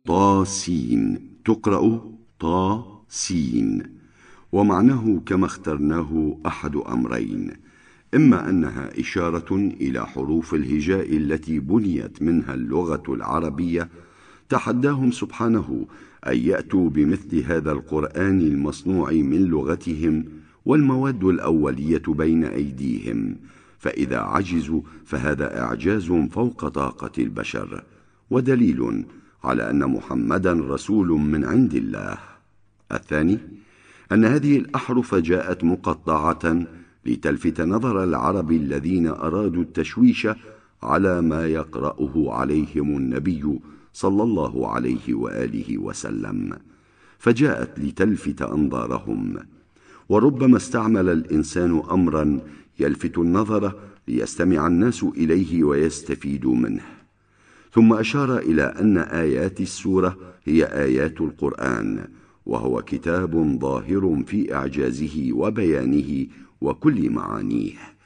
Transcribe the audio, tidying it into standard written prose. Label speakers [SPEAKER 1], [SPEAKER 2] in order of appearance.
[SPEAKER 1] طاسين، تقرأ طاسين، ومعناه كما اخترناه أحد أمرين: إما أنها إشارة إلى حروف الهجاء التي بنيت منها اللغة العربية، تحداهم سبحانه أن يأتوا بمثل هذا القرآن المصنوع من لغتهم والمواد الأولية بين أيديهم، فإذا عجزوا فهذا إعجاز فوق طاقة البشر، ودليل على أن محمدا رسول من عند الله. الثاني أن هذه الأحرف جاءت مقطعة لتلفت نظر العرب الذين أرادوا التشويش على ما يقرأه عليهم النبي صلى الله عليه وآله وسلم، فجاءت لتلفت أنظارهم. وربما استعمل الإنسان أمرا يلفت النظر ليستمع الناس إليه ويستفيدوا منه، ثم أشار إلى أن آيات السورة هي آيات القرآن، وهو كتاب ظاهر في إعجازه وبيانه وكل معانيه،